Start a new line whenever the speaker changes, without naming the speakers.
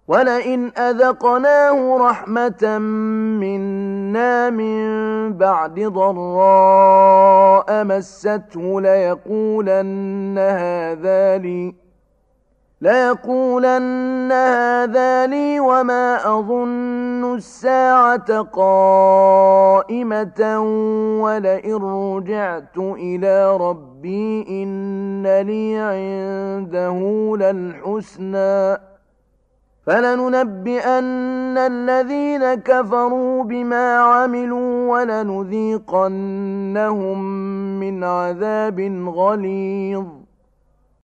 ولئن أذقناه رحمة منا من بعد ضراء مسته ليقولن هذا لي وما أظن الساعة قائمة ولئن رجعت إلى ربي إن لي عنده للحسنى فلننبئن الذين كفروا بما عملوا ولنذيقنهم من عذاب غليظ